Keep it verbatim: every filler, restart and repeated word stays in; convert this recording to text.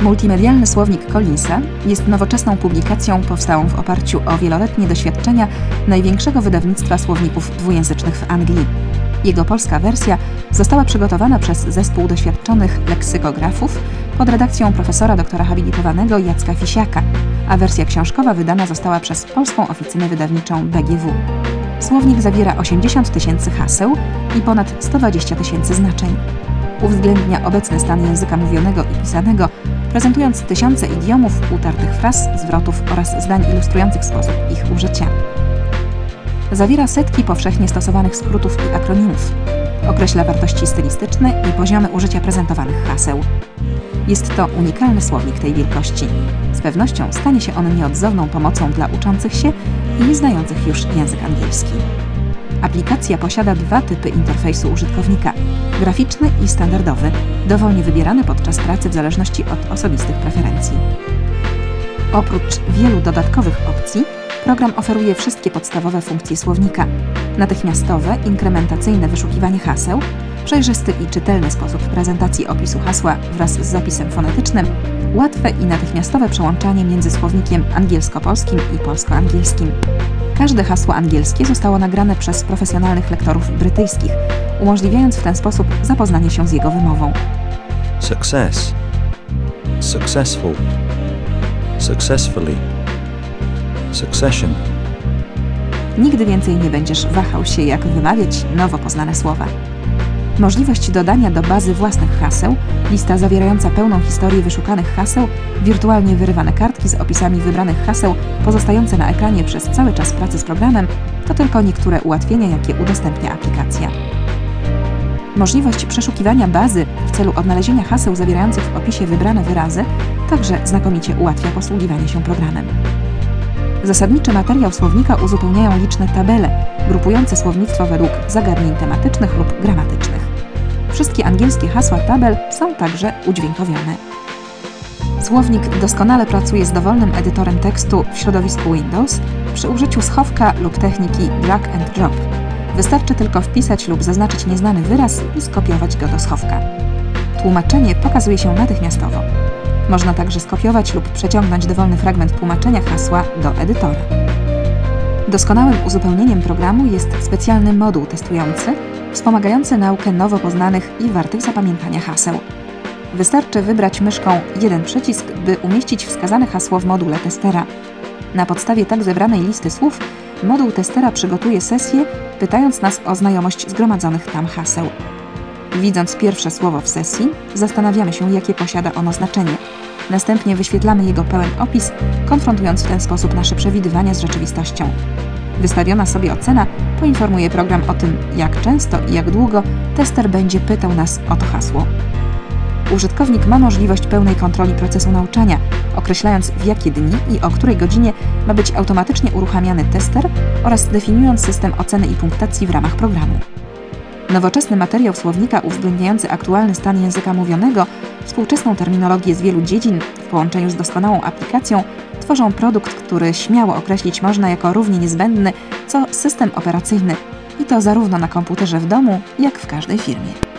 Multimedialny słownik Collinsa jest nowoczesną publikacją powstałą w oparciu o wieloletnie doświadczenia największego wydawnictwa słowników dwujęzycznych w Anglii. Jego polska wersja została przygotowana przez zespół doświadczonych leksykografów pod redakcją profesora doktora habilitowanego Jacka Fisiaka, a wersja książkowa wydana została przez Polską Oficynę Wydawniczą B G W. Słownik zawiera osiemdziesiąt tysięcy haseł i ponad sto dwadzieścia tysięcy znaczeń. Uwzględnia obecny stan języka mówionego i pisanego, prezentując tysiące idiomów, utartych fraz, zwrotów oraz zdań ilustrujących sposób ich użycia. Zawiera setki powszechnie stosowanych skrótów i akronimów. Określa wartości stylistyczne i poziomy użycia prezentowanych haseł. Jest to unikalny słownik tej wielkości. Z pewnością stanie się on nieodzowną pomocą dla uczących się i nieznających już język angielski. Aplikacja posiada dwa typy interfejsu użytkownika – graficzny i standardowy, dowolnie wybierany podczas pracy w zależności od osobistych preferencji. Oprócz wielu dodatkowych opcji, program oferuje wszystkie podstawowe funkcje słownika: natychmiastowe, inkrementacyjne wyszukiwanie haseł, przejrzysty i czytelny sposób prezentacji opisu hasła wraz z zapisem fonetycznym, łatwe i natychmiastowe przełączanie między słownikiem angielsko-polskim i polsko-angielskim. Każde hasło angielskie zostało nagrane przez profesjonalnych lektorów brytyjskich, umożliwiając w ten sposób zapoznanie się z jego wymową. Success, successful, successfully, succession. Nigdy więcej nie będziesz wahał się, jak wymawiać nowo poznane słowa. Możliwość dodania do bazy własnych haseł, lista zawierająca pełną historię wyszukanych haseł, wirtualnie wyrywane kartki z opisami wybranych haseł pozostające na ekranie przez cały czas pracy z programem to tylko niektóre ułatwienia, jakie udostępnia aplikacja. Możliwość przeszukiwania bazy w celu odnalezienia haseł zawierających w opisie wybrane wyrazy także znakomicie ułatwia posługiwanie się programem. Zasadniczy materiał słownika uzupełniają liczne tabele, grupujące słownictwo według zagadnień tematycznych lub gramatycznych. Wszystkie angielskie hasła tabel są także udźwiękowione. Słownik doskonale pracuje z dowolnym edytorem tekstu w środowisku Windows przy użyciu schowka lub techniki drag and drop. Wystarczy tylko wpisać lub zaznaczyć nieznany wyraz i skopiować go do schowka. Tłumaczenie pokazuje się natychmiastowo. Można także skopiować lub przeciągnąć dowolny fragment tłumaczenia hasła do edytora. Doskonałym uzupełnieniem programu jest specjalny moduł testujący, wspomagający naukę nowo poznanych i wartych zapamiętania haseł. Wystarczy wybrać myszką jeden przycisk, by umieścić wskazane hasło w module testera. Na podstawie tak zebranej listy słów moduł testera przygotuje sesję, pytając nas o znajomość zgromadzonych tam haseł. Widząc pierwsze słowo w sesji, zastanawiamy się, jakie posiada ono znaczenie. Następnie wyświetlamy jego pełen opis, konfrontując w ten sposób nasze przewidywania z rzeczywistością. Wystawiona sobie ocena poinformuje program o tym, jak często i jak długo tester będzie pytał nas o to hasło. Użytkownik ma możliwość pełnej kontroli procesu nauczania, określając, w jakie dni i o której godzinie ma być automatycznie uruchamiany tester oraz definiując system oceny i punktacji w ramach programu. Nowoczesny materiał słownika uwzględniający aktualny stan języka mówionego, współczesną terminologię z wielu dziedzin w połączeniu z doskonałą aplikacją tworzą produkt, który śmiało określić można jako równie niezbędny co system operacyjny i to zarówno na komputerze w domu, jak w każdej firmie.